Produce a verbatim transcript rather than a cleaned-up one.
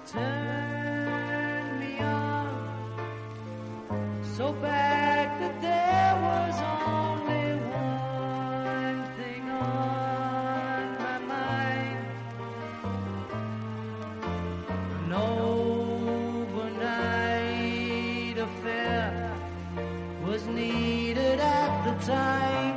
turned me on so bad that there was only one thing on my mind. An overnight affair was needed at the time.